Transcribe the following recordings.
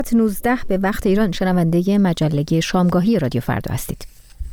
19 به وقت ایران شنونده مجله شامگاهی رادیو فردا هستید.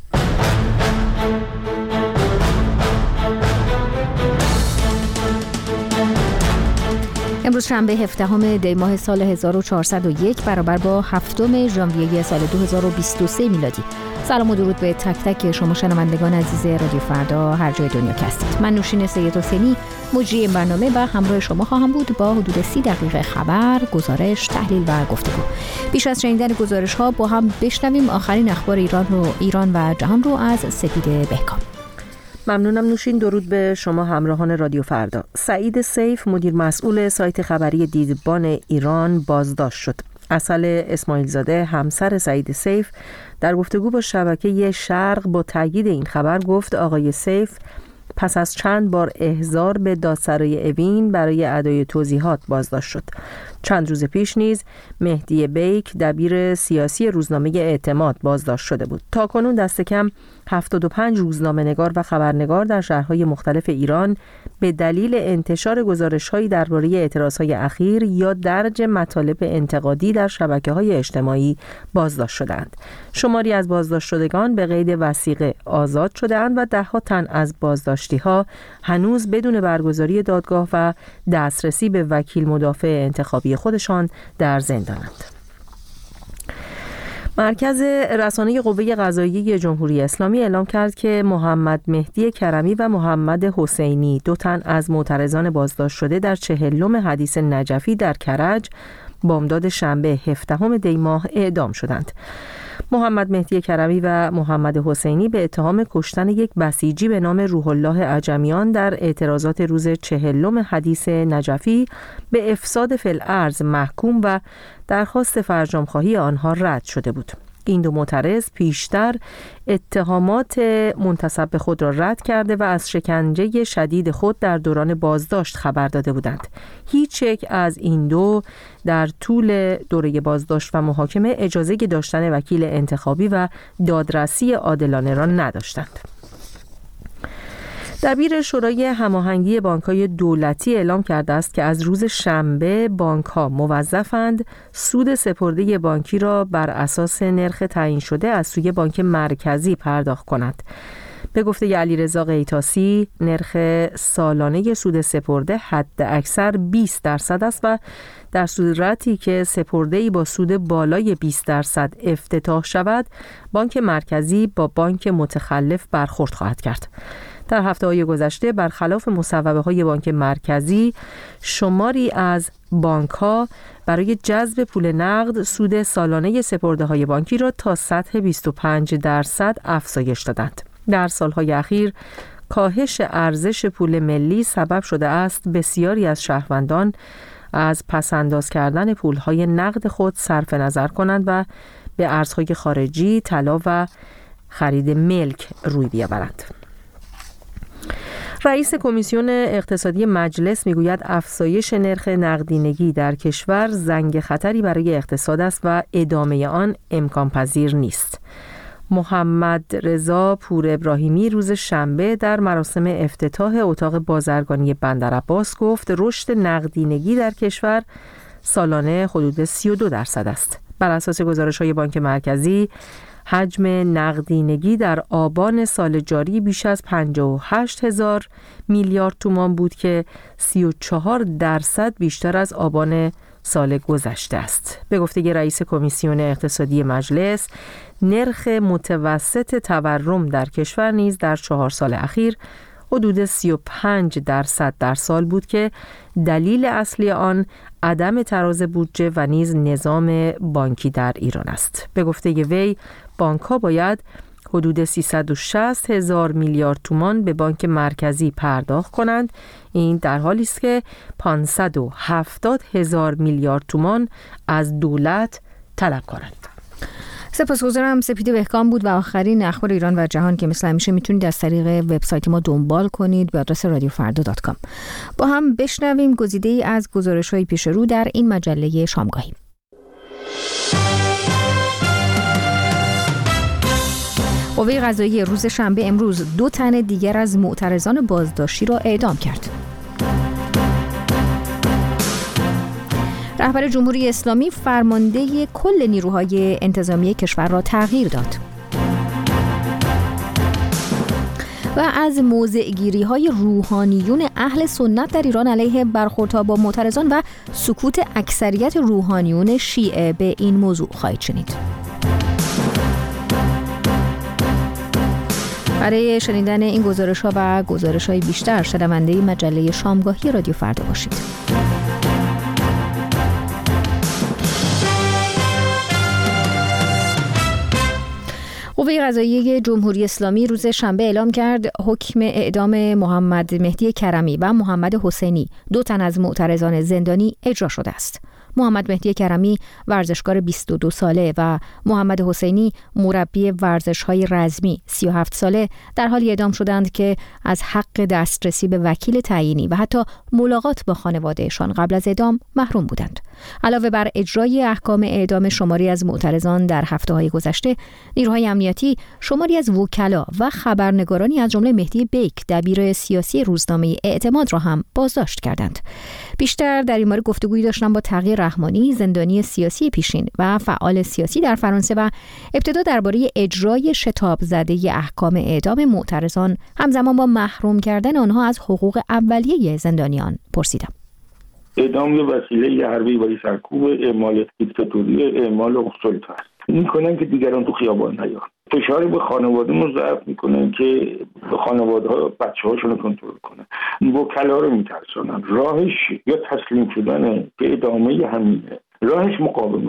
امروز شنبه 17 دی ماه سال 1401 برابر با 7 ژانویه سال 2023 میلادی. سلام و درود به تک تک شما شنوندگان عزیز رادیو فردا هر جای دنیا که هستید. من نوشین سید حسینی مجری این برنامه و همراه شما خواهم بود با حدود 30 دقیقه خبر، گزارش، تحلیل و گفتگو. پیش از شنیدن گزارش ها با هم بشنویم آخرین اخبار ایران و جهان رو از سپید بهکام. ممنونم نوشین. درود به شما همراهان رادیو فردا. سعید سیف مدیر مسئول سایت خبری دیدبان ایران بازداشت شد. عسل اسماعیل زاده همسر سعید سیف در گفتگو با شبکه شرق با تایید این خبر گفت آقای سیف پس از چند بار احضار به دادسرای اوین برای ادای توضیحات بازداشت شد. چند روز پیش نیز مهدی بیک دبیر سیاسی روزنامه اعتماد بازداشت شده بود. تاکنون دست کم 75 روزنامه‌نگار و خبرنگار در شهرهای مختلف ایران به دلیل انتشار گزارش‌هایی درباره اعتراضهای اخیر یا درج مطالب انتقادی در شبکه‌های اجتماعی بازداشت شدند. شماری از بازداشت شدگان به قید وثیقه آزاد شده‌اند و ده‌ها تن از بازداشتی‌ها هنوز بدون برگزاری دادگاه و دسترسی به وکیل مدافع انتخابی خودشان در زندانند. مرکز رسانه قوه قضاییه جمهوری اسلامی اعلام کرد که محمد مهدی کرمی و محمد حسینی دو تن از معترضان بازداشت شده در 40م حدیث نجفی در کرج بامداد شنبه 17 دی ماه اعدام شدند. محمد مهدی کرمی و محمد حسینی به اتهام کشتن یک بسیجی به نام روح الله عجمیان در اعتراضات روز 40م حدیث نجفی به افساد فی الارض محکوم و درخواست فرجام‌خواهی آنها رد شده بود. این دو معترض پیشتر اتهامات منتسب به خود را رد کرده و از شکنجه شدید خود در دوران بازداشت خبر داده بودند. هیچ یک از این دو در طول دوره بازداشت و محاکمه اجازه داشتن وکیل انتخابی و دادرسی عادلانه را نداشتند. دبیر شورای هماهنگی بانک‌های دولتی اعلام کرده است که از روز شنبه بانک‌ها موظفند سود سپرده بانکی را بر اساس نرخ تعیین شده از سوی بانک مرکزی پرداخت کند. به گفته علیرضا قیتاسی نرخ سالانه سود سپرده حد اکثر 20% است و در صورتی که سپرده‌ای با سود بالای 20% افتتاح شود بانک مرکزی با بانک متخلف برخورد خواهد کرد. در هفته‌های گذشته برخلاف مصوبه‌های بانک مرکزی شماری از بانک‌ها برای جذب پول نقد سود سالانه سپرده‌های بانکی را تا سطح 25% افزایش دادند. در سالهای اخیر کاهش ارزش پول ملی سبب شده است بسیاری از شهروندان از پس‌انداز کردن پول‌های نقد خود صرف نظر کنند و به ارزهای خارجی، طلا و خرید ملک روی بیاورند. رئیس کمیسیون اقتصادی مجلس میگوید افزایش نرخ نقدینگی در کشور زنگ خطری برای اقتصاد است و ادامه آن امکان پذیر نیست. محمد رضا پور ابراهیمی روز شنبه در مراسم افتتاح اتاق بازرگانی بندرعباس گفت رشد نقدینگی در کشور سالانه حدود 32% است. بر اساس گزارش‌های بانک مرکزی حجم نقدینگی در آبان سال جاری بیش از 58,000 میلیارد تومان بود که 34% بیشتر از آبان سال گذشته است. به گفته رئیس کمیسیون اقتصادی مجلس، نرخ متوسط تورم در کشور نیز در 4 سال اخیر حدود 35% در سال بود که دلیل اصلی آن عدم تراز بودجه و نیز نظام بانکی در ایران است. به گفته وی بانک‌ها باید حدود 360,000 میلیارد تومان به بانک مرکزی پرداخت کنند. این در حالی است که 570,000 میلیارد تومان از دولت طلب کنند. سپاسگزارم. سپید بهکام بود و آخرین اخبار ایران و جهان که مثل همیشه میتونید از طریق وبسایت ما دنبال کنید به آدرس رادیوفردا.com. با هم بشنویم گزیده‌ای از گزارش‌های پیش رو در این مجله شامگاهی. قوه قضاییه روز شنبه امروز 2 تن دیگر از معترضان بازداشتی را اعدام کرد. رهبر جمهوری اسلامی فرمانده کل نیروهای انتظامی کشور را تغییر داد و از موضع‌گیری‌های روحانیون اهل سنت در ایران علیه برخوردها با معترضان و سکوت اکثریت روحانیون شیعه به این موضوع خواهید شنید. برای شنیدن این گزارش‌ها و گزارش‌های بیشتر شنونده مجله شامگاهی رادیو فردا باشید. قوه قضاییه جمهوری اسلامی روز شنبه اعلام کرد حکم اعدام محمد مهدی کرمی و محمد حسینی، 2 تن از معترضان زندانی، اجرا شده است. محمد مهدی کرمی ورزشکار 22 ساله و محمد حسینی مربی ورزش‌های رزمی 37 ساله در حالی اعدام شدند که از حق دسترسی به وکیل تعیینی و حتی ملاقات با خانوادهشان قبل از اعدام محروم بودند. علاوه بر اجرای احکام اعدام شماری از معترضان در هفته‌های گذشته، نیروهای امنیتی شماری از وکلا و خبرنگارانی از جمله مهدی بیک، دبیر سیاسی روزنامه اعتماد را هم بازداشت کردند. بیشتر در این مورد گفتگویی داشتم با تقی رحمانی، زندانی سیاسی پیشین و فعال سیاسی در فرانسه و ابتدا درباره اجرای شتاب زده احکام اعدام معترضان همزمان با محروم کردن آنها از حقوق اولیه زندانیان پرسیدم. اعدام یه وسیله حربی برای سرکوب اعمال دیکتاتوری، اعمال سلطه است. میکنن که دیگران تو خیابان نیان. فشاری به خانواده مضاعف میکنن که خانواده‌ها بچه‌هاشون رو کنترل کنن. وکلا رو میترسونن. راهش یا تسلیم شدنه که ادامه همینه. راهش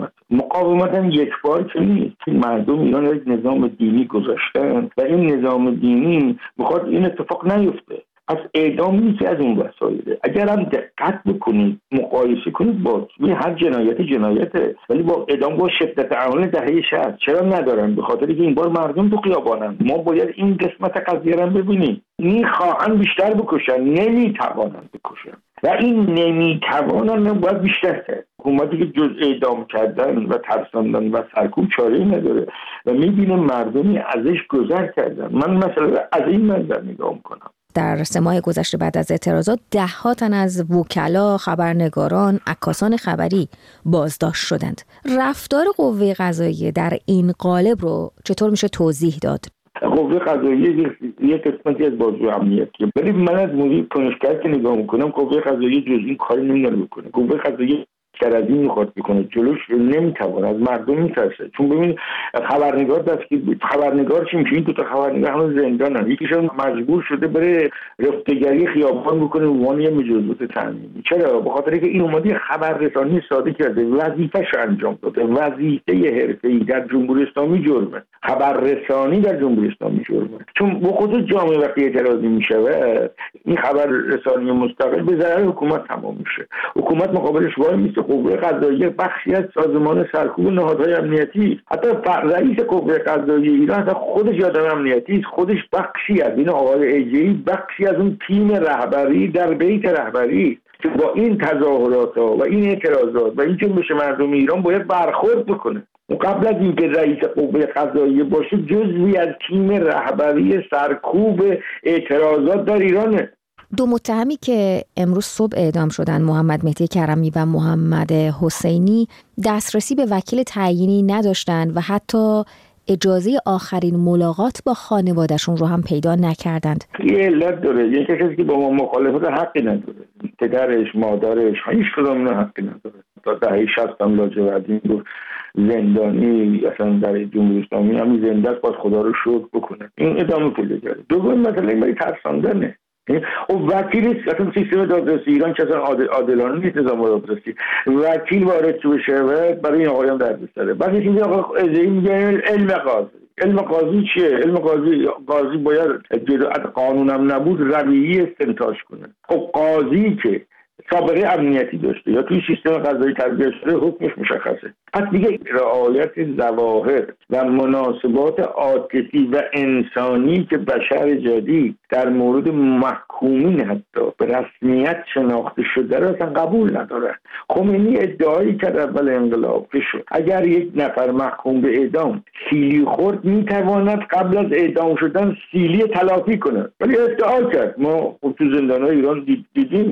مقاومت هم یک بار که نیست. مردم ایران یک نظام دینی گذاشتن و این نظام دینی میخواد این اتفاق نیفته. از اعدام نیست، از اون وسایله. اگر هم دقت بکنید، مقایسه کنید با هر جنایته، ولی با اعدام با شدت عمل دهه 60 چرا ندارن؟ به خاطر که این بار مردم تو خیابانن. ما باید این قسمت قضیه رو ببینیم. میخواهن بیشتر بکشن، نمیتوانن بکشن و این نمیتوانن باید بیشتر کرد. حکومتی که جز اعدام کردن و ترساندن و سرکوب چاره‌ای نداره و میبینه مردمی ازش گذر کردن. من مثلا از این منظر نگاه میکنم. در 3 ماه گذشته بعد از اعتراضات 10 تن از وکلا، خبرنگاران، عکاسان خبری بازداشت شدند. رفتار قوه قضاییه در این قالب رو چطور میشه توضیح داد؟ قوه قضاییه یک قسمتی از بازو امنیتیه، ولی من از موضوع کنشگر که نگاه میکنم قوه قضاییه جز این کاری نمیتونه بکنه. قوه قضاییه در از این میخواد بکنه، جلوش نمیتونه، از مردم میترسه. چون ببین خبرنگار دستگیر بود. خبرنگار چی میشه؟ این 2 تا خبرنگار همون زندانن. یکیشون مجبور شده بره رفتگری خیابان بکنه عنوان یه مجازات تامینی. چرا؟ به خاطر که این اومده خبررسانی ساده کرده، وظیفه‌ش انجام داده. وظیفه حرفه‌ای در جمهوری اسلامی جرمه. خبررسانی در جمهوری اسلامی جرمه. چون با خود جامعه وقتی اعتراضی میشه این خبررسانی مستقل به ضرر حکومت تمام میشه. حکومت مقابلش وای میسته. قوه قضاییه بخشی از سازمان سرکوب نهادهای امنیتی، حتی رئیس قوه قضاییه ایران اصلا خودش آدم امنیتی است، خودش بخشی از این آقای ایجی بخشی از اون تیم رهبری در بیت رهبری که با این تظاهرات و این اعتراضات و این جنبش مردم ایران باید برخورد بکنه. و قبل از اینکه رئیس قوه قضاییه باشه جزوی از تیم رهبری سرکوب اعتراضات در ایرانه. 2 متهمی که امروز صبح اعدام شدن، محمد مهدی کرمی و محمد حسینی، دسترسی به وکیل تعیینی نداشتند و حتی اجازه آخرین ملاقات با خانواده‌شون رو هم پیدا نکردند. یه علت داره. یه کسی که با ما مخالفت حقی نداره. پدرش، مادرش، هیچ کدوم حقی نداره. تا دهه 60 هم لاجوردی بود زندانی، اصلا در جمهوری اسلامی همین زنده است، باز خدا رو شکر بکنه. این ادامه پیدا کرده. دوم مثلا این برای ترساندنه. و وکیل اصلا سیستم دادرسی ایران که اصلا عادلانه نیست. نظام دادرسی وکیل وارد بشه برای این آقایان دردسره. بعد یه چیزی آقا ازایی میگه علم قاضی چیه؟ علم قاضی باید قانونم نبود رویه‌ای استنتاج کنه. خب قاضی که سابقه امنیتی داشته یا توی سیستم قضایی تربیت شده حکمش مشخصه. پس دیگه رعایت ظواهر و مناسبات عاطفی و انسانی که بشر جدید در مورد محکومین حتی به رسمیت شناخته شده را اصلا قبول نداره. خمینی ادعایی کرد اول انقلاب که شد اگر یک نفر محکوم به اعدام سیلی خورد میتواند قبل از اعدام شدن سیلی تلافی کنه. ولی ادعا کرد. ما تو زندان‌های ایران دیدیم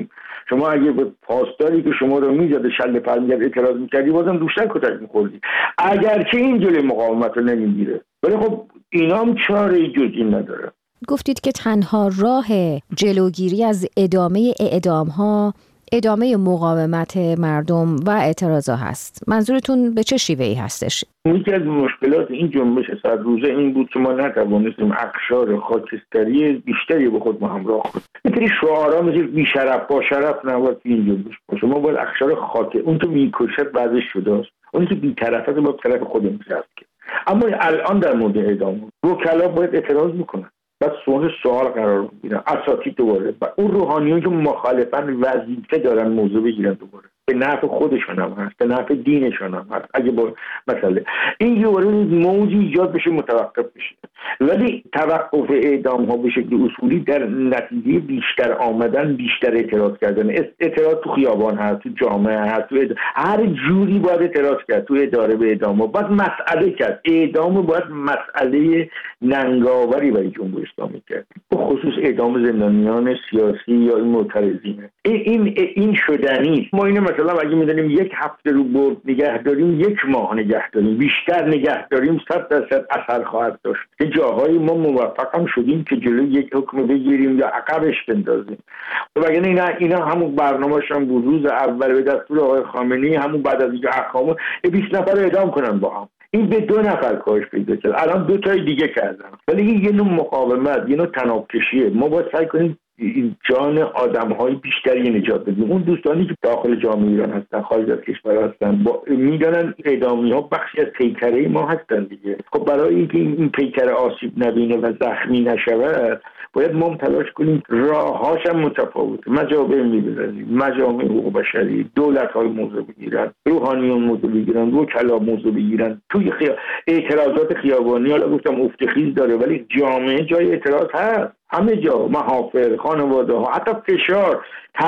شما اگه به پاسداری که شما رو میزده شل پر می‌زد اعتراض می‌کردی بازم دوشتر کتک می‌خوردی، اگرچه این جلوی مقاومت رو نمیگیره. ولی خب اینا هم چاره جز این نداره. گفتید که تنها راه جلوگیری از ادامه اعدام‌ها ادامه مقاومت مردم و اعتراضا هست. منظورتون به چه شیوهی هستش؟ یکی از مشکلات این جنبش 100 روزه این بود که ما نتوانستیم اقشار خاکستری بیشتری به خود همراه کنیم. اینطوری شعارا مثل بی‌شرف با شرف نباید این جنبش باشه. ما باید اقشار خاک اون که میکشد بعضش شده است، اون که بی‌طرفه با طرف خودمون کرد. اما الان در مورد اعدام وکلا باید اعتراض بکنن، بعد سوال قرار بگیرن، اساتید دوباره و اون روحانیون که مخالفن وظیفه دارن موضوع بگیرن دوباره، به نفع خودشون هم هست، به نفع دینشون هم هست. اگه با مثلا این دوباره موجی ایجاد بشه متوقف بشه، ولی توقف اعدام ها به شکل اصولی در نتیجه بیشتر آمدن، بیشتر اعتراض کردن. اعتراض تو خیابان هست، تو جامعه هست، تو هر جوری باید اعتراض کرد. تو اداره به اعدام ها باید مسئله کرد. اعدام باید مسئله ننگاوری برای جمهوری اسلامی کرد، به خصوص اعدام زندانیان سیاسی یا این معترضینه. این شدنی. ما اینو مثلا اگه می‌دونیم یک هفته رو برد نگه داریم، یک ماه نگه داریم، بیشتر نگه داریم 100% اثر خواهد داشت. که جاهایی ما موفق هم شدیم که جلوی یک حکم بگیریم یا عقبش بندازیم. وگرنه اینا همون برنامه‌شون بود روز اول به دستور آقای خامنه‌ای، همون بعد از اینکه احکام 20 نفر رو اعدام کنن با هم. این به 2 نفر کاهش پیدا کرد. الان 2 تای دیگه کردن. ولی این یه نوع مقاومت، یه نوع تنابکشیه. ما باید سعی کنیم جان آدم‌های بیشتری نجات بدیم. اون دوستانی که داخل جامعه ایران هستن، خارج از کشور هستن، میدونن اعدامی‌ها بخشی از پیکره ما هستن دیگه. خب برای اینکه این پیکره آسیب نبینه و زخمی نشود، باید ما تلاش کنیم راه‌هاش هم متفاوته. مجامع ملی، مجامع حقوق بشری، دولت‌های موضوع بگیرن، روحانیون موضوع بگیرن، وکلا موضوع بگیرن. توی اعتراضات خیابانی حالا گفتم افتخیز داره، ولی جامعه جای اعتراض هست. همه جا، محافل، خانواده ها، حتی فشار،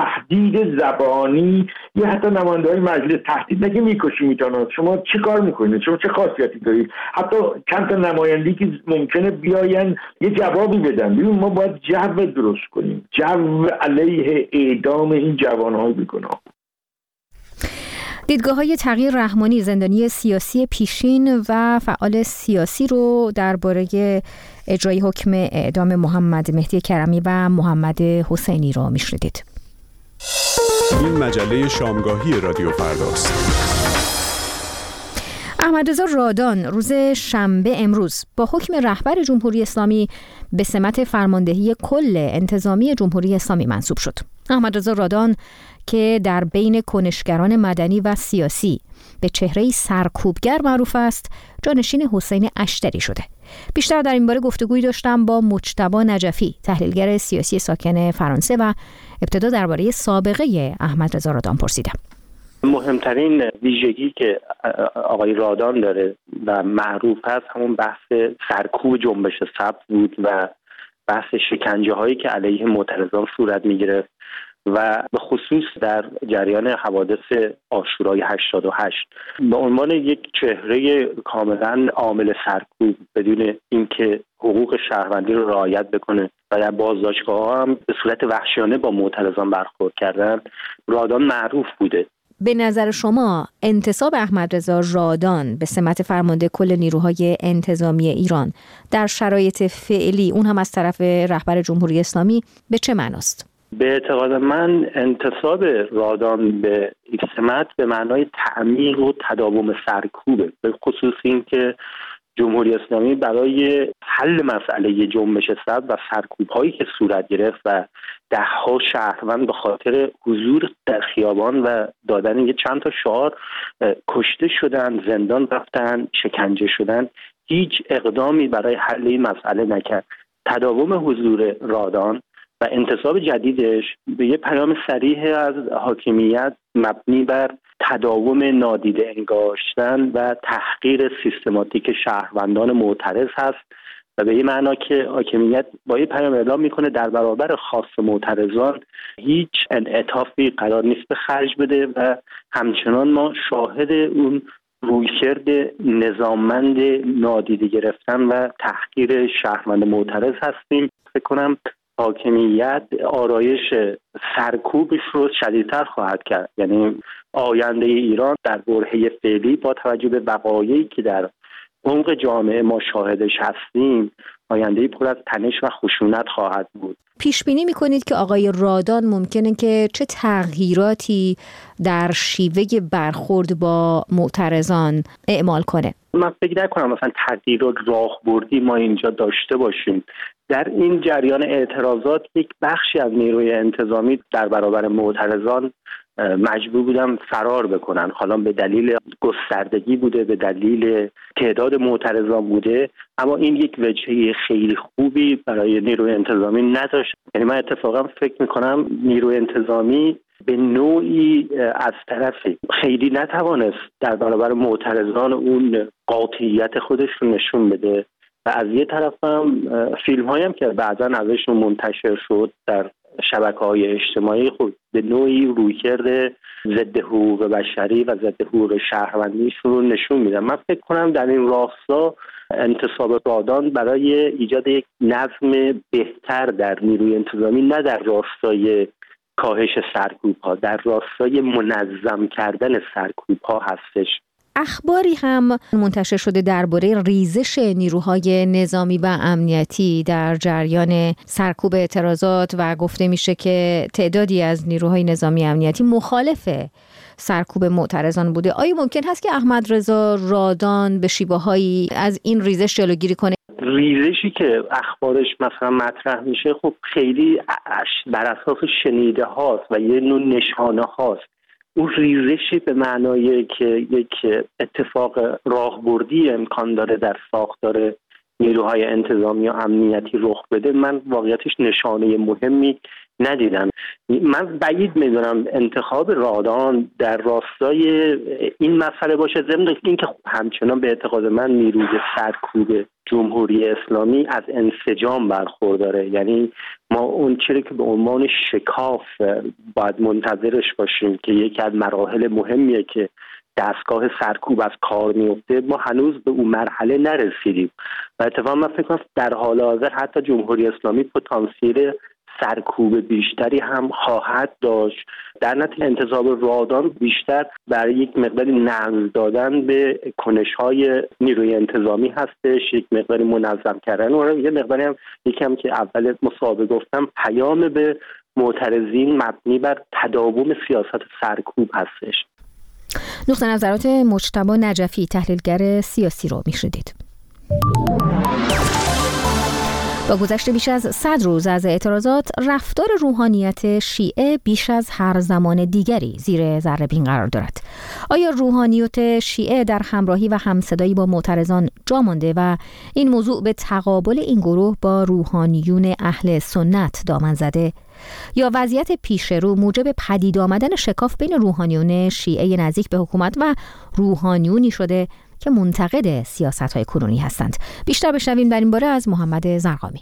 تهدید زبانی، یا حتی نماینده‌های مجلس تهدید نگه میکشی میتونن. شما چی کار میکنید؟ شما چه خاصیتی دارید؟ حتی چند تا نمایندگی که ممکنه بیاین یه جوابی بدن. ببین ما باید جو درست کنیم، جو علیه اعدام این جوانهای بیگناه. دیدگاه‌های تغییر رحمانی، زندانی سیاسی پیشین و فعال سیاسی رو درباره اجرای حکم اعدام محمد مهدی کرمی و محمد حسینی رو میشنیدید. این مجله شامگاهی رادیو فرداست. احمدرضا رادان روز شنبه امروز با حکم رهبر جمهوری اسلامی به سمت فرماندهی کل انتظامی جمهوری اسلامی منصوب شد. احمدرضا رادان که در بین کنشگران مدنی و سیاسی به چهره‌ای سرکوبگر معروف است، جانشین حسین اشتری شده. بیشتر در این باره گفتگویی داشتم با مجتبی نجفی، تحلیلگر سیاسی ساکن فرانسه، و ابتدا درباره سابقه احمدرضا رادان پرسیدم. مهمترین ویژگی که آقای رادان داره و معروف هست همون بحث سرکوب جنبش سبز بود و بحث شکنجه هایی که علیه معترضان صورت میگرفت و به خصوص در جریان حوادث عاشورای 88 به عنوان یک چهره کاملا عامل سرکوب بدون اینکه حقوق شهروندی رو رعایت بکنه و در بازداشتگاه هم به صورت وحشیانه با معترضان برخورد کردن، رادان معروف بوده. به نظر شما انتصاب احمدرضا رادان به سمت فرمانده کل نیروهای انتظامی ایران در شرایط فعلی، اون هم از طرف رهبر جمهوری اسلامی، به چه معناست؟ به اعتقاد من انتصاب رادان به این سمت به معنای تعمیق و تداوم سرکوبه، به خصوص این که جمهوری اسلامی برای حل مسئله جنبش سبز و سرکوب‌هایی که صورت گرفت و ده‌ها شهروند به خاطر حضور در خیابان و دادن یه چند تا شعار کشته شدن، زندان رفتن، شکنجه شدن، هیچ اقدامی برای حل این مسئله نکرد. تداوم حضور رادان و انتصاب جدیدش به یه پیام صریح از حاکمیت مبنی بر تداوم نادیده انگاشتن و تحقیر سیستماتیک شهروندان معترض هست و به این معنا که حاکمیت با این پیام اعلام میکنه در برابر خواست معترضان هیچ انعطافی قرار نیست به خرج بده و همچنان ما شاهد اون رویکرد نظاممند نادیده گرفتن و تحقیر شهروند معترض هستیم. فکر کنم حاکمیت آرایش سرکوبش رو شدیدتر خواهد کرد. یعنی آینده ایران در برهه فعلی با توجه به وقایعی که در عمق جامعه ما شاهدش هستیم، آینده پر از تنش و خشونت خواهد بود. پیش بینی می‌کنید که آقای رادان ممکنه که چه تغییراتی در شیوه برخورد با معترضان اعمال کنه؟ من فکر نکنم مثلا تغییرات راهبردی ما اینجا داشته باشیم. در این جریان اعتراضات یک بخشی از نیروی انتظامی در برابر معترضان مجبور بودن فرار بکنن. حالا به دلیل گستردگی بوده، به دلیل تعداد معترضان بوده، اما این یک وجهه خیلی خوبی برای نیروی انتظامی نداشت. یعنی من اتفاقا فکر میکنم نیروی انتظامی به نوعی از طرفی خیلی نتوانست در برابر معترضان اون قاطعیت خودش رو نشون بده و از یه طرف هم فیلم هایی هم که بعضا ازشون منتشر شد در شبکه‌های اجتماعی خود به نوعی رویکرد ضد حقوق بشری و ضد حقوق شهروندیشون رو نشون میدن. من فکر کنم در این راستا انتصاب رادان برای ایجاد یک نظم بهتر در نیروی انتظامی، نه در راستای کاهش سرکوب ها، در راستای منظم کردن سرکوب ها هستش. اخباری هم منتشر شده درباره ریزش نیروهای نظامی و امنیتی در جریان سرکوب اعتراضات و گفته میشه که تعدادی از نیروهای نظامی امنیتی مخالف سرکوب معترضان بوده. آیا ممکن هست که احمد رضا رادان به شیوه‌هایی از این ریزش جلوگیری کنه؟ ریزشی که اخبارش مثلا مطرح میشه خب خیلی بر اساس شنیده هاست و یه نوع نشانه هاست. اون ریزشی به معنای که یک اتفاق راهبردی امکان داره در ساختار نیروهای انتظامی و امنیتی رخ بده، من واقعیتش نشانه مهمی ندیدم. من بعید میدونم انتخاب رادان در راستای این مسئله باشه، ضمن اینکه همچنان به اعتقاد من نیروی سرکوب جمهوری اسلامی از انسجام برخورداره. یعنی ما اون چیزی که به عنوان شکاف باید منتظرش باشیم که یکی از مراحل مهمیه که دستگاه سرکوب از کار میفته، ما هنوز به اون مرحله نرسیدیم و اتفاقا من فکر کنم در حال حاضر حتی جمهوری اسلامی پتانسیل سرکوب بیشتری هم خواهد داشت. در نتیجه انتصاب رادان بیشتر برای یک مقداری نظم دادن به کنش‌های نیروی انتظامی هستش، یک مقداری منظم کردن و یه مقداری هم یکم که اول مصاحبه گفتم پیام به معترضین مبنی بر تداوم سیاست سرکوب هستش. نقطه نظرات مجتبی نجفی، تحلیلگر سیاسی رو میشنیدید. با گذشت بیش از 100 روز از اعتراضات، رفتار روحانیت شیعه بیش از هر زمان دیگری زیر ذره‌بین قرار دارد. آیا روحانیت شیعه در همراهی و همصدایی با معترضان جا مانده و این موضوع به تقابل این گروه با روحانیون اهل سنت دامن زده؟ یا وضعیت پیش رو موجب پدید آمدن شکاف بین روحانیون شیعه نزدیک به حکومت و روحانیونی شده که منتقد سیاست‌های کنونی هستند؟ بیشتر بشنویم در این باره از محمد زرقامی.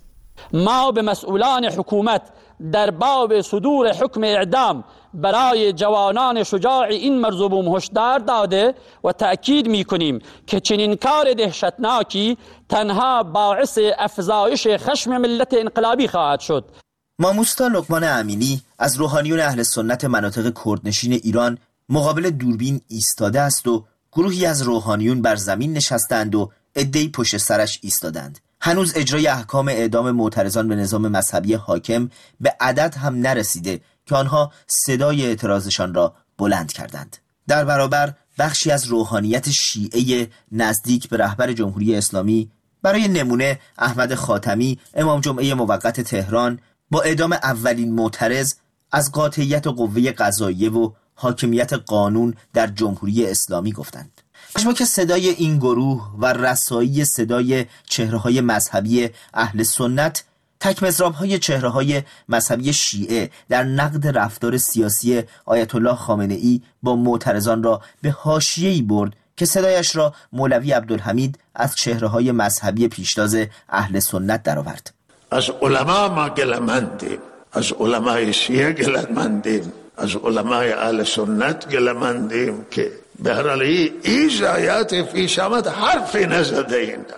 ما به مسئولان حکومت در باب صدور حکم اعدام برای جوانان شجاع این مرزوبوم هشدار داده و تأکید می‌کنیم که چنین کار دهشتناکی تنها باعث افزایش خشم ملت انقلابی خواهد شد. ماموستا لقمان امینی از روحانیون اهل سنت مناطق کردنشین ایران مقابل دوربین ایستاده است و گروهی از روحانیون بر زمین نشستند و عده‌ای پشت سرش ایستادند. هنوز اجرای احکام اعدام معترضان به نظام مذهبی حاکم به عدد هم نرسیده که آنها صدای اعتراضشان را بلند کردند. در برابر بخشی از روحانیت شیعه نزدیک به رهبر جمهوری اسلامی، برای نمونه احمد خاتمی امام جمعه موقت تهران، با اعدام اولین معترض از قاطعیت قوه قضاییه و حاکمیت قانون در جمهوری اسلامی گفتند. شما که صدای این گروه و رسایی صدای چهره‌های مذهبی اهل سنت، تک مضراب‌های چهره‌های مذهبی شیعه در نقد رفتار سیاسی آیت الله خامنه‌ای با معترضان را به حاشیه‌ای برد که صدایش را مولوی عبدالحمید از چهره‌های مذهبی پیشتاز اهل سنت درآورد. از علما ما گله‌مندیم، از علمای شیعه گله‌مندیم، از علمای اهل سنت گله‌مندیم که به هر حال این آیات پیش آمد حرفی نزده این.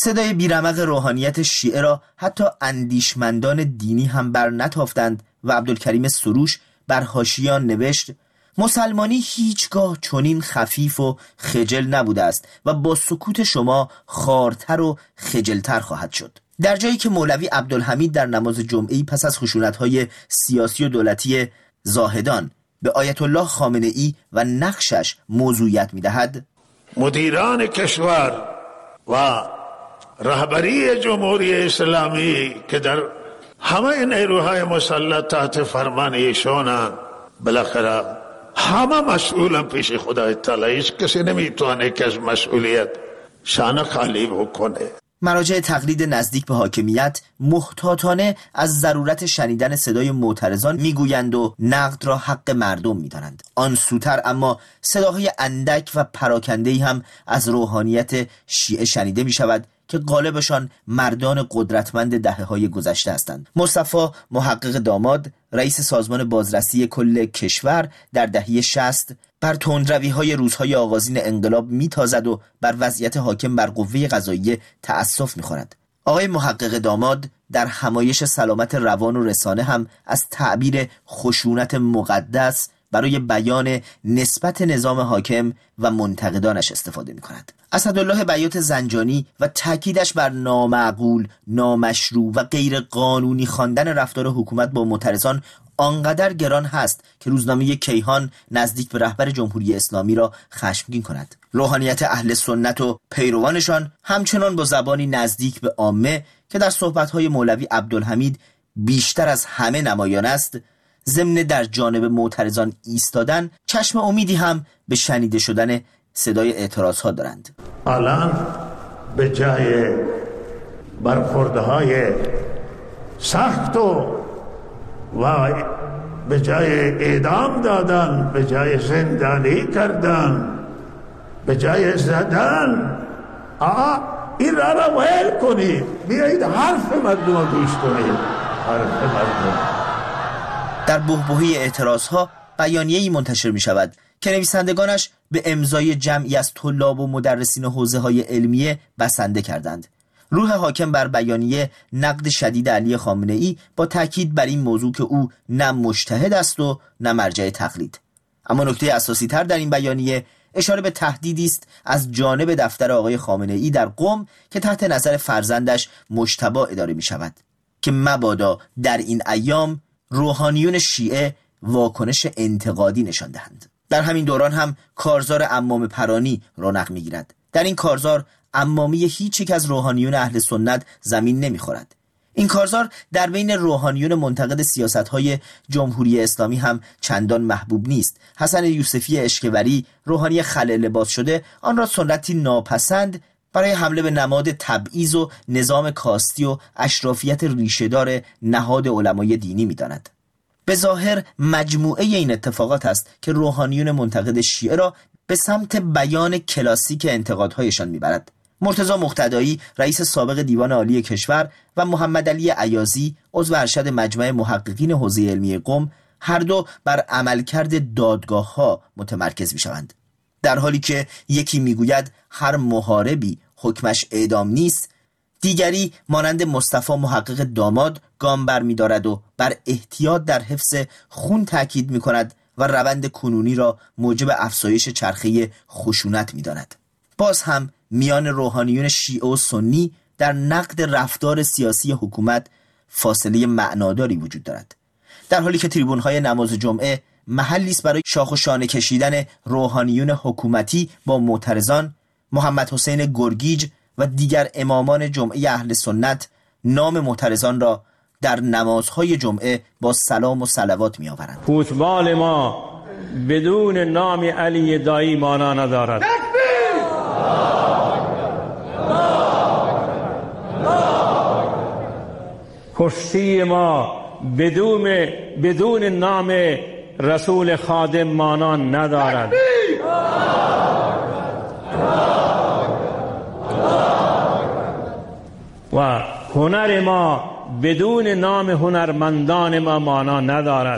صدای بیرمق روحانیت شیعه را حتی اندیشمندان دینی هم بر نتافتند و عبدالکریم سروش بر حاشیه نوشت: مسلمانی هیچگاه چنین خفیف و خجل نبوده است و با سکوت شما خارتر و خجلتر خواهد شد. در جایی که مولوی عبدالحمید در نماز جمعه‌ای پس از خشونت‌های سیاسی و دولتی زاهدان به آیت الله خامنه‌ای و نقشش موضوعیت می‌دهد: مدیران کشور و رهبری جمهوری اسلامی که در همه نیروهای مسلح تحت فرمان ایشانند، بالاخره همه مسئولن پیش خدای تعالی. هیچ کسی نمیتونه که از مسئولیت شانه خالی بکنه. مراجع تقلید نزدیک به حاکمیت محتاطانه از ضرورت شنیدن صدای معترضان میگویند و نقد را حق مردم میدانند. آن سوتر اما صداهای اندک و پراکنده‌ای هم از روحانیت شیعه شنیده می شود که غالبشان مردان قدرتمند دهه‌های گذشته هستند. مصطفی محقق داماد، رئیس سازمان بازرسی کل کشور، در دهه 60 بر تندروی‌های روزهای آغازین انقلاب میتازد و بر وضعیت حاکم بر قوه قضاییه تأسف می‌خورد. آقای محقق داماد در همایش سلامت روان و رسانه هم از تعبیر خشونت مقدس برای بیان نسبت نظام حاکم و منتقدانش استفاده می‌کند. اسدالله بیات زنجانی و تاکیدش بر نامعقول، نامشروع و غیر قانونی خواندن رفتار حکومت با معترضان آنقدر گران هست که روزنامه کیهان نزدیک به رهبر جمهوری اسلامی را خشمگین کند. روحانیت اهل سنت و پیروانشان همچنان با زبانی نزدیک به عامه که در صحبت‌های مولوی عبدالحمید بیشتر از همه نمایان است، ضمن در جانب معترضان ایستادن، چشم امیدی هم به شنیده شدن صدای اعتراضها دارند. الان به جای برخوردهای سخت و به جای اعدام دادن، به جای زندانی کردن، به جای زدن، این را ویل کنید، بیایید حرف مردم رو گوش کنید. حرف مردم. در بحبوحه اعتراضها بیانیه‌ای منتشر می شود که نویسندگانش به امضای جمعی از طلاب و مدرسین حوزه‌های علمیه بسنده کردند. روح حاکم بر بیانیه نقد شدید علی خامنه‌ای با تاکید بر این موضوع که او نه مجتهد است و نه مرجع تقلید. اما نکته اساسی تر در این بیانیه اشاره به تهدیدی است از جانب دفتر آقای خامنه‌ای در قم که تحت نظر فرزندش مجتبی اداره می شود که مبادا در این ایام روحانیون شیعه واکنش انتقادی نشان دهند. در همین دوران هم کارزار عمام پرانی رونق می‌گیرد. در این کارزار عمامی هیچ یک از روحانیون اهل سنت زمین نمی‌خورد. این کارزار در بین روحانیون منتقد سیاست‌های جمهوری اسلامی هم چندان محبوب نیست. حسن یوسفی اشکوری، روحانی خلع لباس شده، آن را سنتی ناپسند برای حمله به نماد تبعیض و نظام کاستی و اشرافیت ریشه‌دار نهاد علمای دینی می‌داند. به ظاهر مجموعه این اتفاقات است که روحانیون منتقد شیعه را به سمت بیان کلاسیک انتقادهایشان میبرد. مرتضی مقتدایی، رئیس سابق دیوان عالی کشور، و محمد علی عیاضی، عضو ارشد مجمع محققین حوزه علمی قم، هر دو بر عملکرد دادگاه‌ها متمرکز میشوند. در حالی که یکی میگوید هر محاربی حکمش اعدام نیست، دیگری مانند مصطفی محقق داماد گام بر می دارد و بر احتیاط در حفظ خون تاکید می کند و روند کنونی را موجب افزایش چرخه خشونت می داند. باز هم میان روحانیون شیعه و سنی در نقد رفتار سیاسی حکومت فاصله معناداری وجود دارد. در حالی که تریبون‌های نماز جمعه محلی است برای شاخ و شانه کشیدن روحانیون حکومتی با معترضان، محمد حسین گرگیج و دیگر امامان جمعه اهل سنت نام معترضان را در نمازهای جمعه با سلام و صلوات می آورند. فوتبال ما بدون نام علی دایی معنا ندارد. کشتی ما بدون نام رسول خادم معنا ندارد. و هنر ما بدون نام هنرمندان ما معنا ندارد.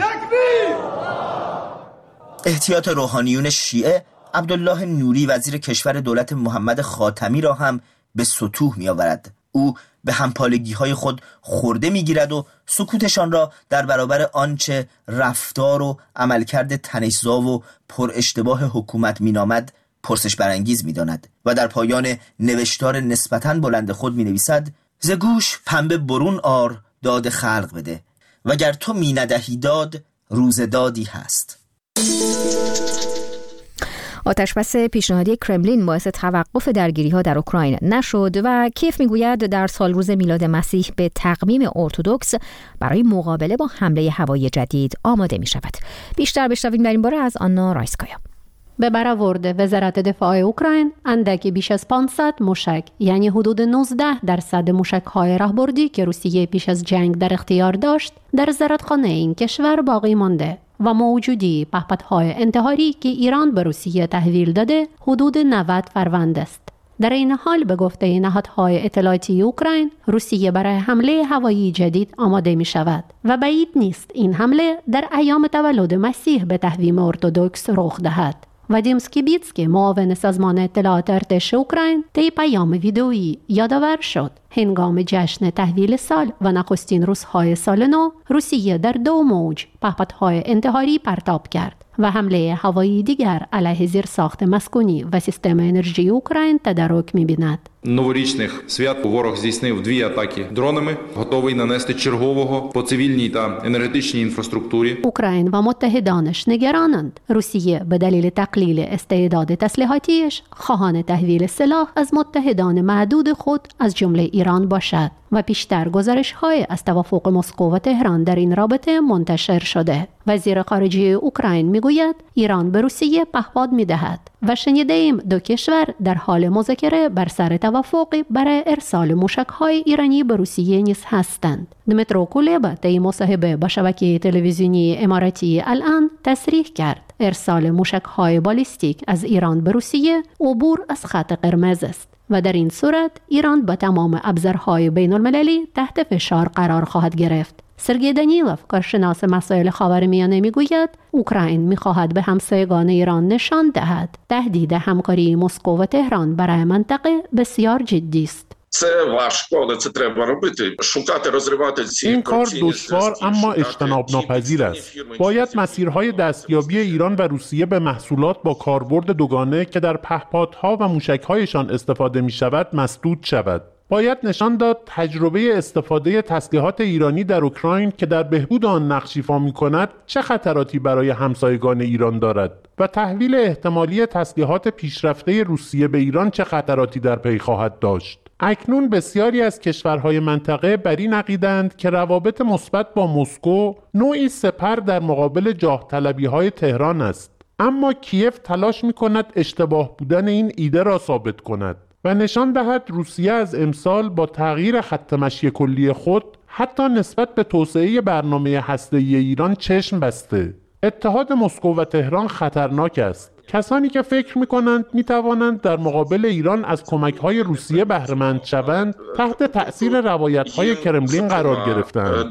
احتیاط روحانیون شیعه عبدالله نوری وزیر کشور دولت محمد خاتمی را هم به سطوح می آورد. او به همپالگی‌های خود خورده می‌گیرد و سکوتشان را در برابر آنچه رفتار و عملکرد تنش‌زا و پر اشتباه حکومت می‌نامد پرسش برانگیز می‌داند و در پایان نوشتار نسبتاً بلند خود می‌نویسد: ز گوش پنبه برون آر داد خلق بده، وگر تو می ندهی داد روز دادی هست. آتشبس پیشنهادی کرملین باعث توقف درگیری‌ها در اوکراین نشد و کیف میگوید در سال روز میلاد مسیح به تقویم ارتدوکس برای مقابله با حمله هوایی جدید آماده می شود. بیشتر بشنویم در این باره از آنا رایسکایا. به برآورد وزارت دفاع اوکراین اندکی بیش از 500 موشک، یعنی حدود 19% موشک‌های راهبردی که روسیه پیش از جنگ در اختیار داشت، در زرادخانه این کشور باقی مانده و موجودی پهپادهای انتحاری که ایران به روسیه تحویل داده حدود 90 فروند است. در این حال به گفته نهادهای اطلاعاتی اوکراین، روسیه برای حمله هوایی جدید آماده می شود و بعید نیست این حمله در ایام تولد مسیح به تقویم ارتدوکس رخ دهد. وادیم اسکیبیتسکی، معاون سازمان اطلاعات ارتش اوکراین، طی پیام ویدئویی یادآور شد هنگام جشن تحویل سال و نخستین روزهای سال نو، روسیه در 2 موج پهپادهای انتحاری پرتاب کرد و حمله هوایی دیگر علیه زیرساخت مسکونی و سیستم انرژی اوکراین تدارک می‌بیند. Новорічних свят ворог здійснив 2 атаки дронами, готовий нанести чергового по цивільній та енергетичній інфраструктурі. اوکراین و متحدانش نگرانند روسیه به دلیل تقلیل استعداد تسلیحاتیش خواهان تحویل سلاح از متحدان معدود خود از جمله ایران باشد و پیشتر گزارش‌های از توافق مسکو و تهران در این رابطه منتشر شده. وزیر خارجه اوکراین میگوید ایران به روسیه پهپاد می‌دهد و شنیده‌ایم 2 کشور در حال مذاکره بر سر توافقی برای ارسال موشک‌های ایرانی به روسیه نیز هستند. دمیترو کولبا طی مصاحبه با شبکه تلویزیونی اماراتی الان تصریح کرد ارسال موشک‌های بالیستیک از ایران به روسیه عبور از خط قرمز است و در این صورت ایران با تمام ابزارهای بین‌المللی تحت فشار قرار خواهد گرفت. سرگئی دانیلوف، کارشناس مسائل خاورمیانه، میگوید اوکراین میخواهد به همسایگان ایران نشان دهد تهدید همکاری مسکو و تهران برای منطقه بسیار جدی است. این کار دشوار اما اجتناب ناپذیر است. باید مسیرهای دستیابی ایران و روسیه به محصولات با کاربرد دوگانه که در پهپادها و موشک‌هایشان استفاده می‌شود مسدود شود. باید نشان داد تجربه استفاده تسلیحات ایرانی در اوکراین که در بهبود آن نقش ایفا می‌کند چه خطراتی برای همسایگان ایران دارد و تحویل احتمالی تسلیحات پیشرفته روسیه به ایران چه خطراتی در پی خواهد داشت. اکنون بسیاری از کشورهای منطقه بر این عقیده‌اند که روابط مثبت با مسکو نوعی سپر در مقابل جاه طلبی‌های تهران است، اما کیف تلاش می‌کند اشتباه بودن این ایده را ثابت کند و نشان دهد روسیه از امسال با تغییر خط مشی کلی خود حتی نسبت به توسعه برنامه هسته‌ای ایران چشم بسته. اتحاد مسکو و تهران خطرناک است. کسانی که فکر می‌کنند می‌توانند در مقابل ایران از کمک‌های روسیه بهره‌مند شوند، تحت تأثیر روایت‌های کرملین قرار گرفتند.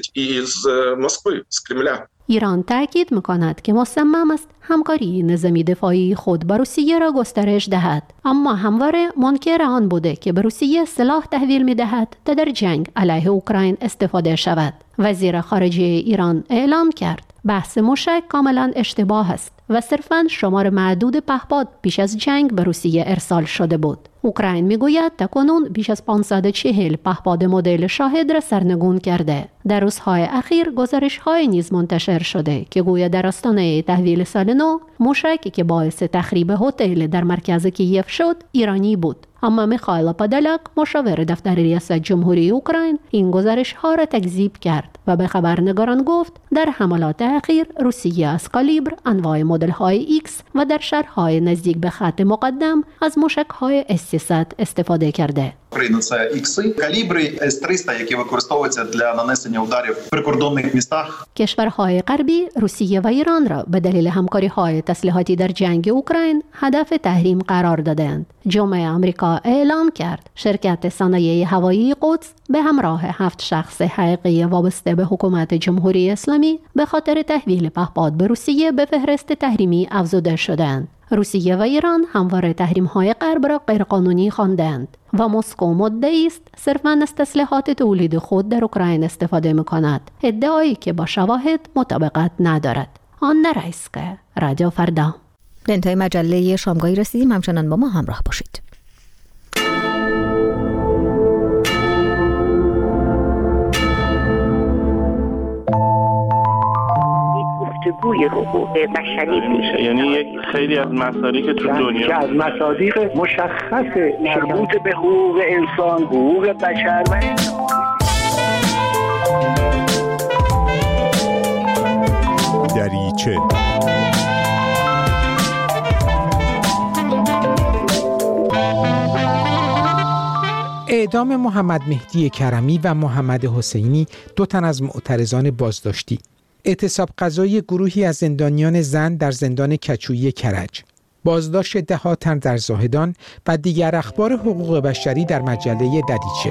ایران تأکید می‌کند که مصمم است همکاری نظامی دفاعی خود با روسیه را گسترش دهد، اما همواره منکر آن بوده که به روسیه سلاح تحویل می‌دهد تا در جنگ علیه اوکراین استفاده شود. وزیر خارجه ایران اعلام کرد بحث موشک کاملا اشتباه است و صرفاً شمار معدود پهپاد پیش از جنگ به روسیه ارسال شده بود. اوکراین میگوید تاکنون بیش از 540 پهپاد مدل شاهد را سرنگون کرده. در روزهای اخیر گزارش‌های نیز منتشر شده که گویا در آستانه تحویل سال نو موشکی که باعث تخریب هتل در مرکز کیف شد ایرانی بود. اما میخائیل پادالاک، مشاور دفتر ریاست جمهوری اوکراین، این گزارش‌ها را تکذیب کرد و به خبرنگاران گفت در حملات اخیر روسیه از کالیبر، انواع مدل‌های ایکس و در شهرهای نزدیک به خط مقدم از موشک‌های S-300 استفاده کرده. Україна це ікси, калібри С-300, які використовуються для нанесення ударів в прикордонних містах. کشورهای غربی روسیه و ایران را به دلیل همکاری‌های تسلیحاتی در جنگ اوکراین هدف تحریم قرار دادند. جامعه آمریکا اعلام کرد شرکت صنایع هوایی قدس به همراه 7 شخص حقیقی وابسته به حکومت جمهوری اسلامی به خاطر تحویل پهپاد به روسیه به فهرست تحریمی افزوده شدند. روسیه و ایران همواره تحریم‌های غرب را غیرقانونی خواندند و مسکو مدعی است صرفاً از تسلیحات تولید خود در اوکراین استفاده می‌کند، ادعایی که با شواهد مطابقت ندارد. آن رایسکه، رادیو فردا. به انتهای مجله شامگاهی رسیدیم، همچنان با ما همراه باشید. گفتگوی حقوق بشری میشه، یعنی یک خیلی از مصادیق تو دنیا که از مصادیق مشخص مربوط به حقوق انسان، حقوق بشر و دریچه. اعدام محمد مهدی کرمی و محمد حسینی، دو تن از معترضان بازداشتی. اعتصاب قضایی گروهی از زندانیان زن در زندان کچویی کرج. بازداشت 10 تن در زاهدان و دیگر اخبار حقوق بشری در مجله دریچه.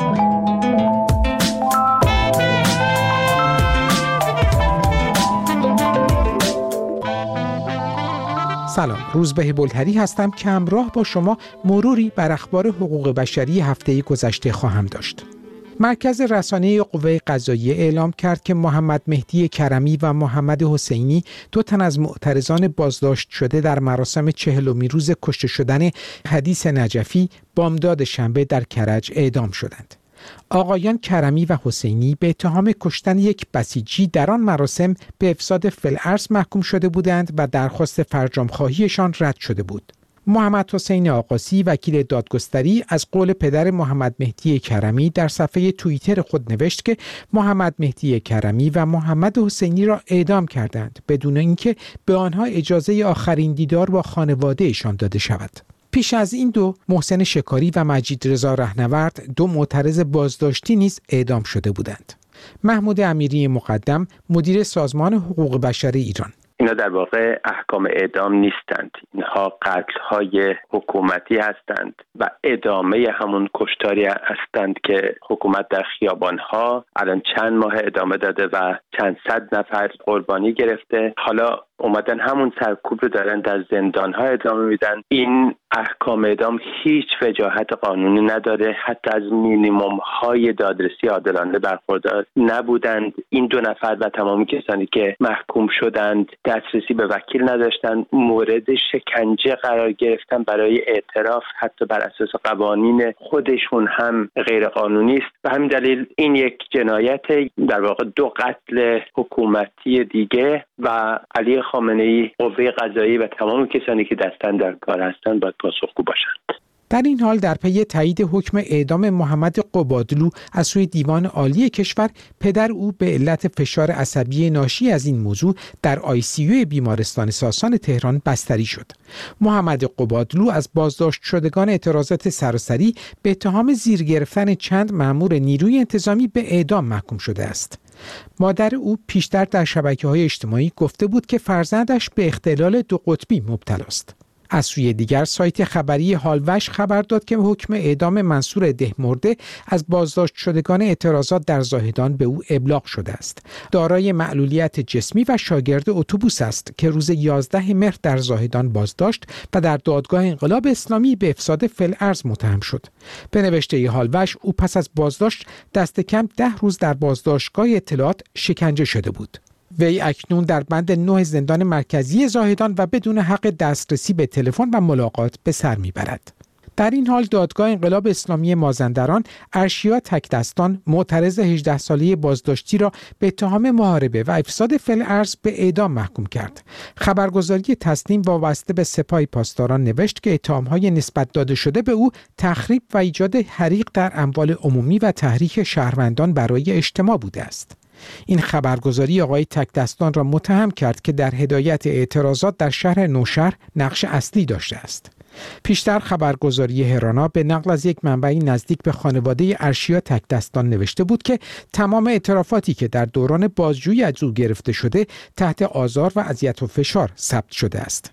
سلام، روزبه بلتری هستم که همراه با شما مروری بر اخبار حقوق بشری هفته گذشته خواهم داشت. مرکز رسانه قوه قضاییه اعلام کرد که محمد مهدی کرمی و محمد حسینی، دو تن از معترضان بازداشت شده در مراسم 40مین روز کشته شدن حدیث نجفی، بامداد شنبه در کرج اعدام شدند. آقایان کرمی و حسینی به اتهام کشتن یک بسیجی در آن مراسم به افساد فی‌الارض محکوم شده بودند و درخواست فرجام‌خواهیشان رد شده بود. محمد حسین آقاسی، وکیل دادگستری، از قول پدر محمد مهدی کرمی در صفحه توییتر خود نوشت که محمد مهدی کرمی و محمد حسینی را اعدام کردند بدون اینکه به آنها اجازه آخرین دیدار با خانواده‌شان داده شود. پیش از این دو، محسن شکاری و مجید رضا رهنورد، دو معترض بازداشتی نیز اعدام شده بودند. محمود امیری مقدم، مدیر سازمان حقوق بشر ایران: اینا در واقع احکام اعدام نیستند، اینها قتل‌های حکومتی هستند و ادامه همون کشتاری هستند که حکومت در خیابان‌ها الان چند ماه ادامه داده و چند صد نفر قربانی گرفته. حالا اومدن همون سرکوب رو دارن در زندان‌ها ادامه میدن. این احکام اعدام هیچ وجاهت قانونی نداره، حتی از مینیمم‌های دادرسی عادلانه برخوردار نبودند. این دو نفر و تمامی کسانی که محکوم شدند دسترسی به وکیل نداشتند، مورد شکنجه قرار گرفتن برای اعتراف، حتی بر اساس قوانین خودشون هم غیر قانونی است. و همین دلیل این یک جنایت، در واقع دو قتل حکومتی دیگه و علی خامنه‌ای، قوه قضاییه و تمام کسانی که دستن در کار هستند باید پاسخگو باشند. در این حال در پی تایید حکم اعدام محمد قبادلو از سوی دیوان عالی کشور، پدر او به علت فشار عصبی ناشی از این موضوع در ICU بیمارستان ساسان تهران بستری شد. محمد قبادلو از بازداشت شدگان اعتراضات سراسری به اتهام زیر گرفتن چند مأمور نیروی انتظامی به اعدام محکوم شده است. مادر او پیشتر در شبکه‌های اجتماعی گفته بود که فرزندش به اختلال دو قطبی مبتلا است. از سوی دیگر، سایت خبری هالوش خبر داد که حکم اعدام منصور دهمرده از بازداشت شدگان اعتراضات در زاهدان به او ابلاغ شده است. دارای معلولیت جسمی و شاگرد اتوبوس است که روز 11 مهر در زاهدان بازداشت و در دادگاه انقلاب اسلامی به افساد فی‌الارض متهم شد. به نوشته هالوش، او پس از بازداشت دست کم 10 روز در بازداشتگاه اطلاعات شکنجه شده بود. وی اکنون در بند 9 زندان مرکزی زاهدان و بدون حق دسترسی به تلفن و ملاقات به سر میبرد. در این حال دادگاه انقلاب اسلامی مازندران ارشیا تکدستان، معترض 18 ساله بازداشتی را به اتهام محاربه و افساد فی‌الارض به اعدام محکوم کرد. خبرگزاری تسنیم وابسته به سپاه پاسداران نوشت که اتهام‌های نسبت داده شده به او تخریب و ایجاد حریق در اموال عمومی و تحریک شهروندان برای اجتماع بوده است. این خبرگزاری آقای تکدستان را متهم کرد که در هدایت اعتراضات در شهر نوشهر نقش اصلی داشته است. پیشتر خبرگزاری هرانا به نقل از یک منبعی نزدیک به خانواده ارشیا تکدستان نوشته بود که تمام اعترافاتی که در دوران بازجویی از او گرفته شده تحت آزار و اذیت و فشار ثبت شده است.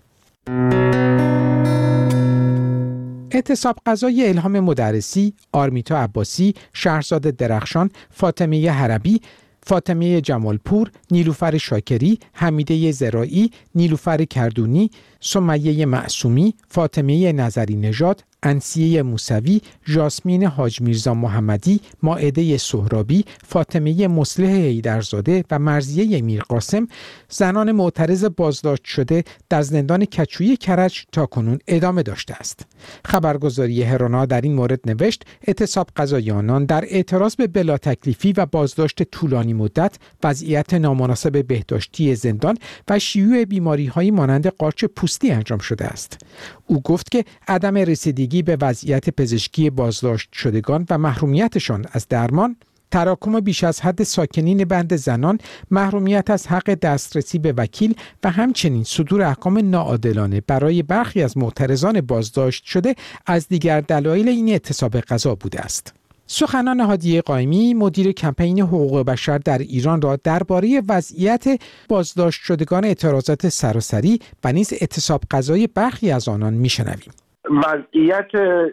اعتصاب قضایی الهام مدرسی، آرمیتا عباسی، شهرزاد درخشان، فاطمه حربی، فاطمه جمالپور، نیلوفر شاکری، حمیده زراعی، نیلوفر کردونی، سمیه معصومی، فاطمه نظری نژاد، انسیه موسوی، ژاسمین حاج میرزا محمدی، مائده سهرابی، فاطمه مصلح حیدرزاده و مرضیه میرقاسم زنان معترض بازداشت شده در زندان کچویی کرج تاکنون ادامه داشته است. خبرگزاری هرانا در این مورد نوشت اعتصاب قضایی آنان در اعتراض به بلا تکلیفی و بازداشت طولانی مدت، وضعیت نامناسب بهداشتی زندان و شیوع بیماری‌های مانند قارچ پوستی انجام شده است. او گفت که عدم رسیدگی به وضعیت پزشکی بازداشت شدگان و محرومیتشان از درمان، تراکم بیش از حد ساکنین بند زنان، محرومیت از حق دسترسی به وکیل و همچنین صدور احکام ناعادلانه برای برخی از معترضان بازداشت شده از دیگر دلایل این اعتصاب قضا بوده است. سخنان هادیه قائمی، مدیر کمپین حقوق بشر در ایران را درباره وضعیت بازداشت شدگان اعتراضات سراسری و نیز اعتصاب قضایی برخی از آنان میشنویم. وضعیت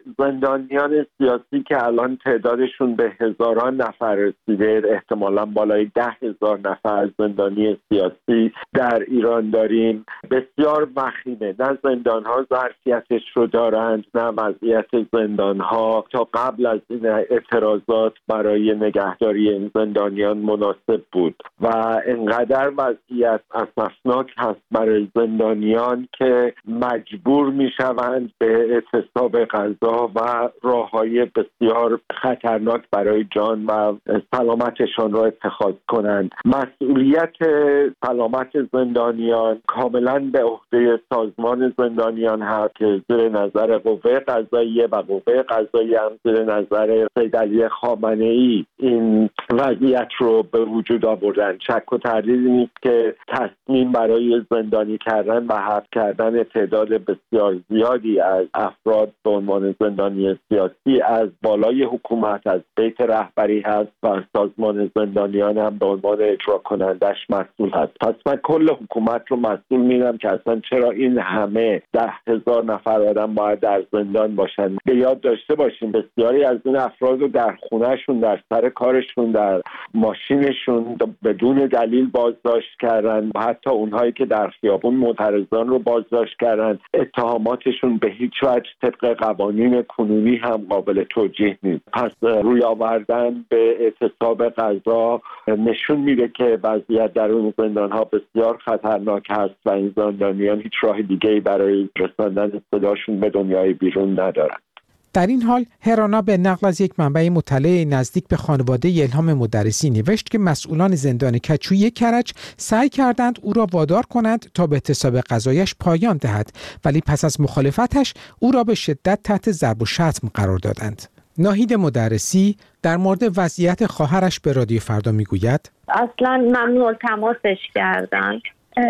زندانیان سیاسی که الان تعدادشون به هزاران نفر رسیده، احتمالاً بالای 10,000 نفر زندانی سیاسی در ایران داریم، بسیار وخیمه. نه زندان‌ها ظرفیتش رو دارند، نه وضعیت زندان‌ها تا قبل از این اعتراضات برای نگهداری این زندانیان مناسب بود و انقدر وضعیت اسفناک هست برای زندانیان که مجبور میشوند به اعتصاب قضا و راه‌های بسیار خطرناک برای جان و سلامتشان را اتخاذ کنند. مسئولیت سلامت زندانیان کاملا به عهده سازمان زندانیان هست که زیر نظر قوه قضاییه و قوه قضاییه هم زیر نظر سید علی خامنه‌ای این وضعیت رو به وجود آوردن. شک و تردیدی نیست که تصمیم برای زندانی کردن و حبس کردن تعداد بسیار زیادی از افراد به عنوان زندانی سیاسی از بالای حکومت، از بیت رهبری هست و سازمان زندانیان هم به عنوان اجرا کنندش مسئول هست. پس من کل حکومت رو مسئول میدم که اصلا چرا این همه 10,000 نفر آدم باید در زندان باشن. به یاد داشته باشیم بسیاری از این افراد رو در خونهشون، در سر کارشون، در ماشینشون بدون دلیل بازداشت کردن و حتی اونهایی که در خیابون معترضان رو بازداشت کردن اتهاماتشون به هیچ وجه طبق قوانین کنونی هم قابل توجیه نیست. پس روی آوردن به اعتصاب قضا نشون میده که وضعیت در اون زندان‌ها بسیار خطرناک هست و این زندانیان هیچ راه دیگه‌ای برای رساندن صداشون به دنیای بیرون ندارن. در این حال هرانا به نقل از یک منبع مطلع نزدیک به خانواده الهام مدرسی نوشت که مسئولان زندان کچویی کرج سعی کردند او را وادار کنند تا به اعتصاب قضایش پایان دهد، ولی پس از مخالفتش او را به شدت تحت ضرب و شتم قرار دادند. ناهید مدرسی در مورد وضعیت خواهرش به رادیو فردا میگوید اصلا ممنوع تماسش کردند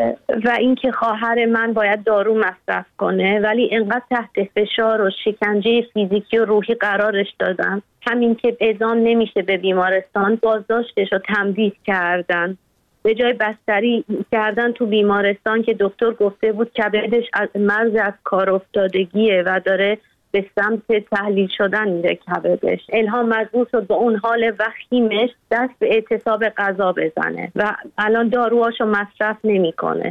و اینکه خواهر من باید دارو مصرف کنه ولی اینقدر تحت فشار و شکنجه فیزیکی و روحی قرارش دادن، همین که اعزام نمیشه به بیمارستان بازداشتش رو تمدید کردن، به جای بستری کردن تو بیمارستان که دکتر گفته بود کبدش از مرز از کار افتادگیه و داره به سمت تحلیل شدن میره کبدش. الهام مجبور شد با اون حال وخیمش دست به اعتصاب غذا بزنه و الان داروهاشو مصرف نمیکنه.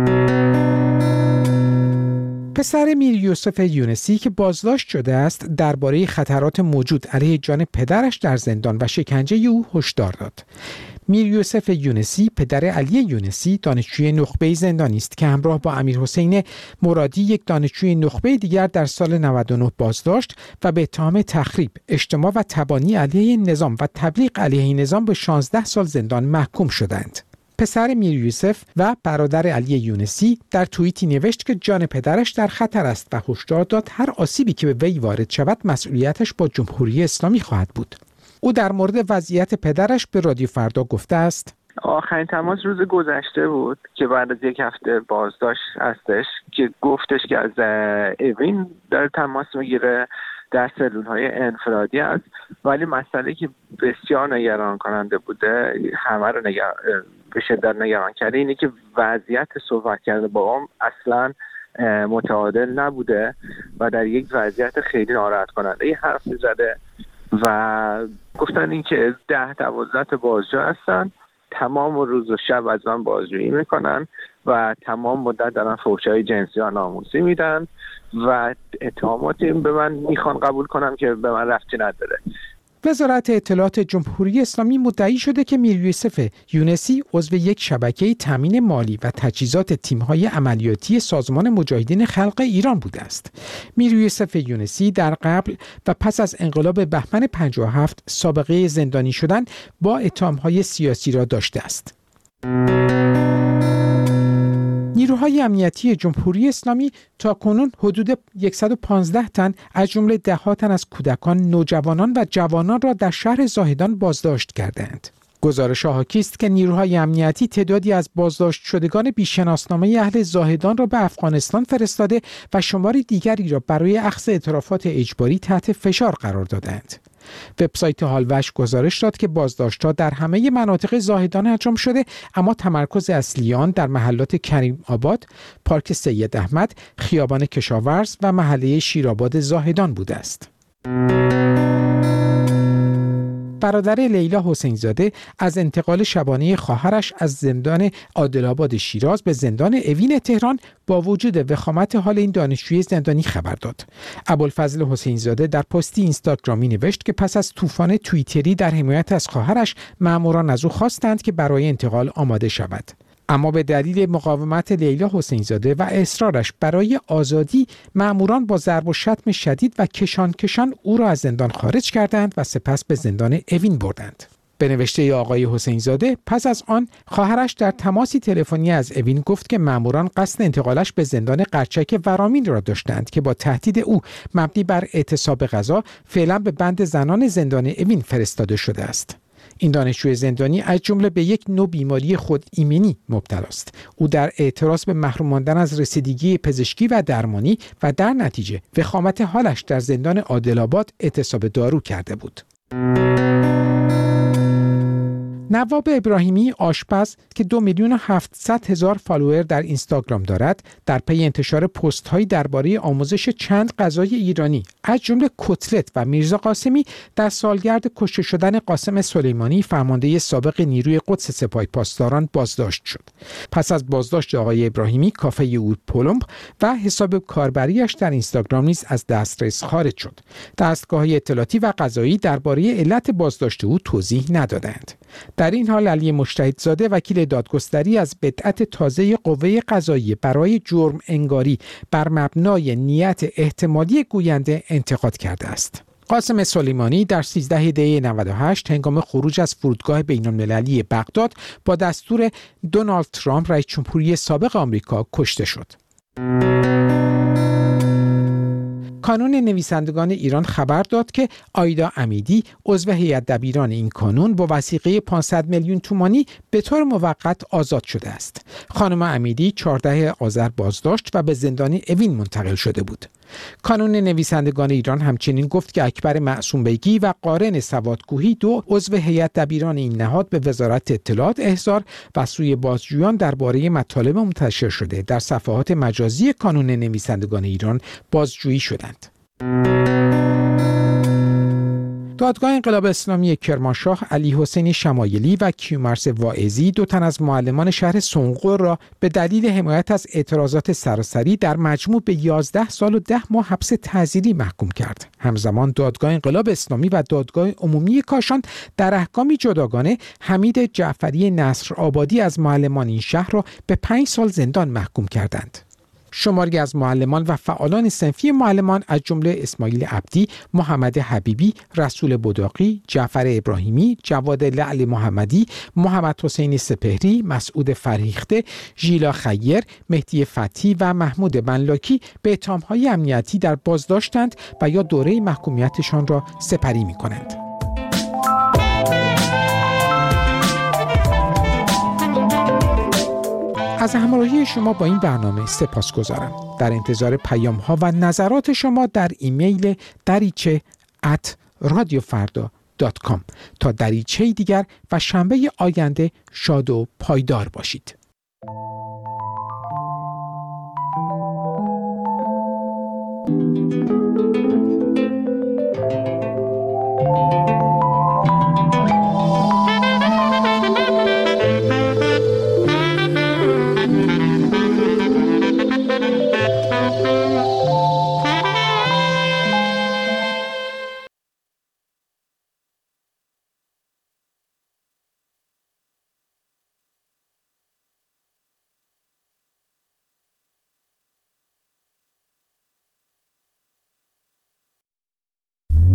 پسر میر یوسف یونسی که بازداشت شده است درباره خطرات موجود علیه جان پدرش در زندان و شکنجه او هشدار داد. میر یوسف یونسی پدر علی یونسی دانشجوی نخبه زندانی است که همراه با امیر حسین مرادی یک دانشجوی نخبه دیگر در سال 99 بازداشت و به اتهام تخریب، اجتماع و تبانی علیه نظام و تبلیغ علیه نظام به 16 سال زندان محکوم شدند. پسر میر یوسف و برادر علی یونسی در توییتی نوشت که جان پدرش در خطر است و هشدار داد هر آسیبی که به وی وارد شود مسئولیتش با جمهوری اسلامی خواهد بود. او در مورد وضعیت پدرش به رادیو فردا گفته است آخرین تماس روز گذشته بود که بعد از یک هفته بازداشت هستش که گفتش که از اوین داره تماس میگیره، در سلول‌های انفرادی است، ولی مسئله که بسیار نگران کننده بوده، همه رو به شدت نگران کرده، اینه که وضعیت صحبت کرده با هم اصلاً متعادل نبوده و در یک وضعیت خیلی ناراحت کننده ای حرف زده و گفتن این که 10-12 بازجو هستن تمام روز و شب از من بازجویی میکنن و تمام مدت دارن فحش‌های جنسی و ناموسی میدن و اتهاماتی به من میخوان قبول کنم که به من ربطی نداره. وزارت اطلاعات جمهوری اسلامی مدعی شده که میر یوسف یونسی عضو یک شبکه تامین مالی و تجهیزات تیم‌های عملیاتی سازمان مجاهدین خلق ایران بوده است. میر یوسف یونسی در قبل و پس از انقلاب بهمن 57 سابقه زندانی شدن با اتهام‌های سیاسی را داشته است. نیروهای امنیتی جمهوری اسلامی تاکنون حدود 115 تن از جمله 10 تن از کودکان، نوجوانان و جوانان را در شهر زاهدان بازداشت کردند. گزارش حاکی است که نیروهای امنیتی تعدادی از بازداشت شدگان بی‌شناسنامه اهل زاهدان را به افغانستان فرستاده و شمار دیگری را برای اخذ اعترافات اجباری تحت فشار قرار دادند. وبسایت هالوش گزارش داد که بازداشت‌ها در همه مناطق زاهدان انجام شده، اما تمرکز اصلی آن در محلات کریم آباد، پارک سید احمد، خیابان کشاورز و محله شیرآباد زاهدان بوده است. برادر لیلا حسین زاده از انتقال شبانه خواهرش از زندان عادل‌آباد شیراز به زندان اوین تهران با وجود وخامت حال این دانشجوی زندانی خبر داد. ابوالفضل حسین زاده در پستی اینستاگرامی نوشت که پس از طوفان توییتری در حمایت از خواهرش، ماموران از او خواستند که برای انتقال آماده شود. اما به دلیل مقاومت لیلا حسین زاده و اصرارش برای آزادی، مأموران با ضرب و شتم شدید و کشان او را از زندان خارج کردند و سپس به زندان اوین بردند. به نوشته آقای حسین زاده، پس از آن خواهرش در تماسی تلفنی از اوین گفت که مأموران قصد انتقالش به زندان قرچک ورامین را داشتند که با تهدید او مبنی بر اعتصاب غذا فعلا به بند زنان زندان اوین فرستاده شده است. این دانشجوی زندانی از جمله به یک نوع بیماری خود ایمنی مبتلا است. او در اعتراض به محروم ماندن از رسیدگی پزشکی و درمانی و در نتیجه وخامت حالش در زندان عادل‌آباد اعتصاب دارو کرده بود. نواب ابراهیمی، آشپز که 2,700,000 فالوور در اینستاگرام دارد، در پی انتشار پست‌هایی درباره آموزش چند غذای ایرانی از جمله کتلت و میرزا قاسمی در سالگرد کشته شدن قاسم سلیمانی، فرمانده سابق نیروی قدس سپاه پاسداران، بازداشت شد. پس از بازداشت آقای ابراهیمی، کافه او پولمب و حساب کاربریش در اینستاگرام نیز از دسترس خارج شد. دستگاه‌های اطلاعاتی و قضایی درباره علت بازداشت او توضیح ندادند. در این حال علی مجتهدزاده، وکیل دادگستری، از بدعت تازه قوه قضاییه برای جرم انگاری بر مبنای نیت احتمالی گوینده انتقاد کرده است. قاسم سلیمانی در 13 دی 98 هنگام خروج از فرودگاه بین‌المللی بغداد با دستور دونالد ترامپ رئیس جمهوری سابق آمریکا کشته شد. کانون نویسندگان ایران خبر داد که آیدا امیدی، عضو هیئت دبیران این کانون، با وثیقه 500 میلیون تومانی به طور موقت آزاد شده است. خانم امیدی 14 آذر بازداشت و به زندان اوین منتقل شده بود. کانون نویسندگان ایران همچنین گفت که اکبر معصوم بیگی و قارن سوادکوهی، 2 عضو هیئت دبیران این نهاد، به وزارت اطلاعات احضار و سوی بازجویان درباره مطالب منتشر شده در صفحات مجازی کانون نویسندگان ایران بازجویی شدند. دادگاه انقلاب اسلامی کرمانشاه علی حسین شمایلی و کیومرث واعظی، 2 تن از معلمان شهر سنقر را به دلیل حمایت از اعتراضات سراسری در مجموع به 11 سال و 10 ماه حبس تعزیری محکوم کرد. همزمان دادگاه انقلاب اسلامی و دادگاه عمومی کاشان در احکامی جداگانه حمید جعفری نصر آبادی از معلمان این شهر را به 5 سال زندان محکوم کردند. شماری از معلمان و فعالان صنفی معلمان از جمله اسماعیل عبدی، محمد حبیبی، رسول بداقی، جعفر ابراهیمی، جواد لعل محمدی، محمد حسین سپهری، مسعود فرهیخته، ژیلا خیر، مهدی فتحی و محمود ملاکی به اتهام‌های امنیتی در بازداشتند و یا دوره محکومیتشان را سپری می‌کنند. از همراهی شما با این برنامه سپاسگزارم. در انتظار پیام‌ها و نظرات شما در ایمیل dariche@radiofarda.com. تا دریچه دیگر و شنبه آینده شاد و پایدار باشید.